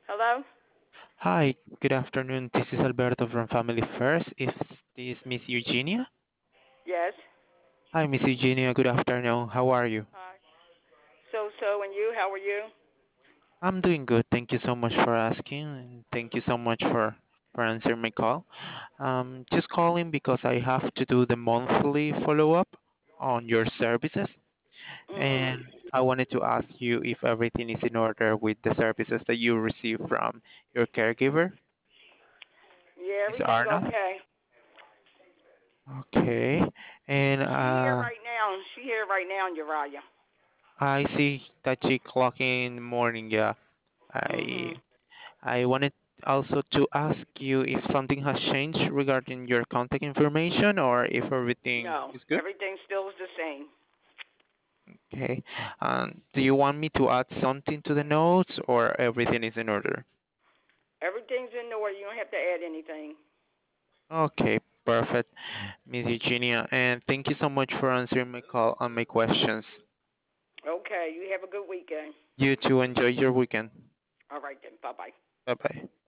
Hello? Hi, good afternoon. This is Alberto from Family First. Is this Miss Eugenia? Yes. Hi, Miss Eugenia. Good afternoon. How are you? Hi. So, and you? How are you? I'm doing good. Thank you so much for asking, and thank you so much for answering my call. Just calling because I have to do the monthly follow-up on your services, Mhm. and I wanted to ask you if everything is in order with the services that you receive from your caregiver, Yeah, Miss everything Arna. okay. Okay, and She here right now. She here right now, Uriah. I see that she clock in the morning. Yeah, I Mhm. I wanted also to ask you if something has changed regarding your contact information or if everything No, is good. everything still is the same. Okay. Do you want me to add something to the notes or everything is in order? Everything's in order. You don't have to add anything. Okay, perfect, Miss Eugenia, and thank you so much for answering my call and my questions. Okay. You have a good weekend. You too enjoy your weekend. All right then. Bye bye. Bye bye.